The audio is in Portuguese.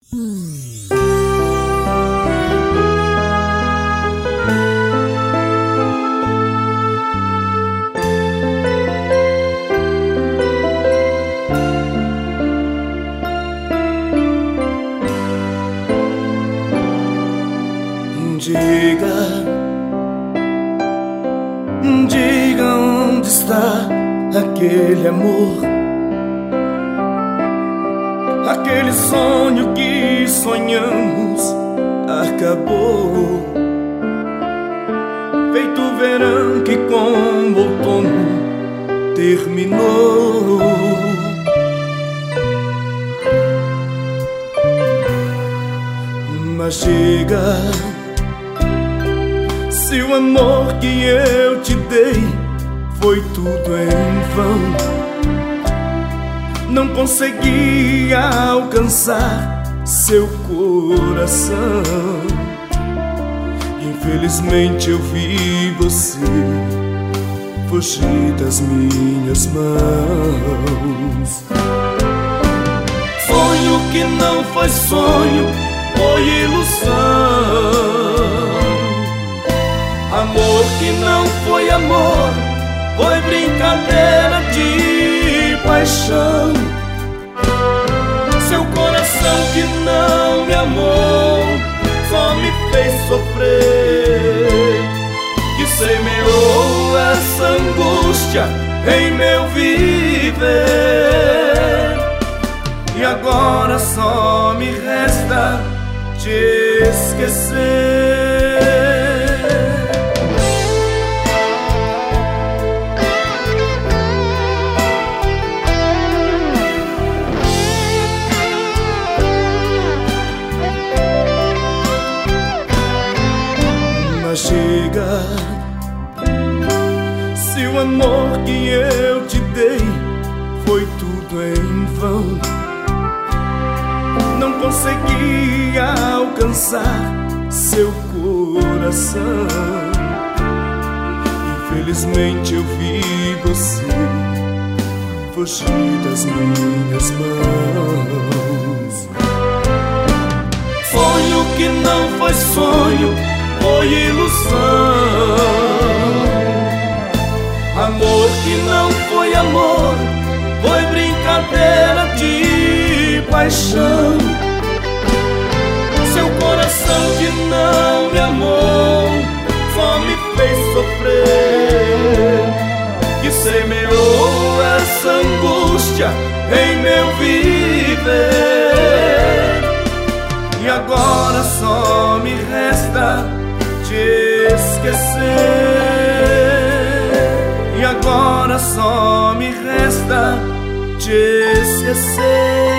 Diga onde está aquele amor, aquele sonho que sonhamos acabou, feito o verão que com o outono terminou. Mas diga, se o amor que eu te dei foi tudo em vão, não conseguia alcançar seu coração. Infelizmente eu vi você fugir das minhas mãos. Sonho que não foi sonho, foi ilusão. Amor que não foi amor, foi brincadeira de paixão. Seu coração que não me amou, só me fez sofrer, que semeou essa angústia em meu viver. E agora só me resta te esquecer. Mas chega, se o amor que eu te dei foi tudo em vão, não conseguia alcançar seu coração. Infelizmente eu vi você fugir das minhas mãos. Sonho que não foi sonho, foi ilusão. Amor que não foi amor, foi brincadeira de paixão. Seu coração que não me amou, só me fez sofrer, que semeou essa angústia em meu viver. E agora só me resta te esquecer. E agora só me resta te esquecer.